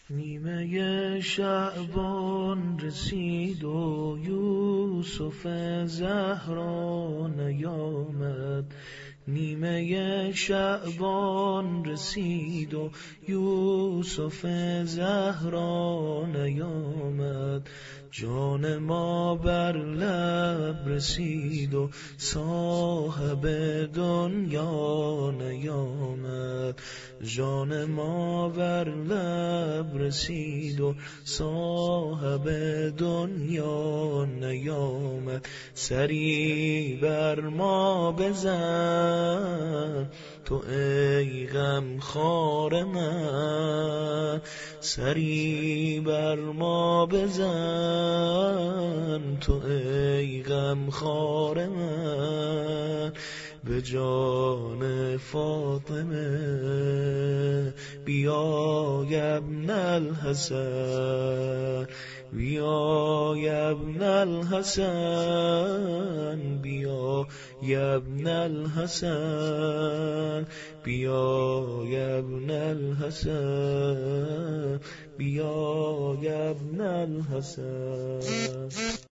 نیمه شعبان رسید و یوسف زهرا نیامد. نیمه شعبان رسید و یوسف زهرا نیامد. جان ما بر لب رسید و صاحب دنیا نیامد. جان ما بر لب رسید و صاحب دنیا نیامد. سری بر ما بزن تو ای غمخوار من، سری بر ما بزن تو ای غمخوار من. به جان فاطمه بیا یا ابن الحسن، بیا یا ابن الحسن، بیا یا ابن الحسن، بیا یا ابن الحسن، بیا یا ابن الحسن.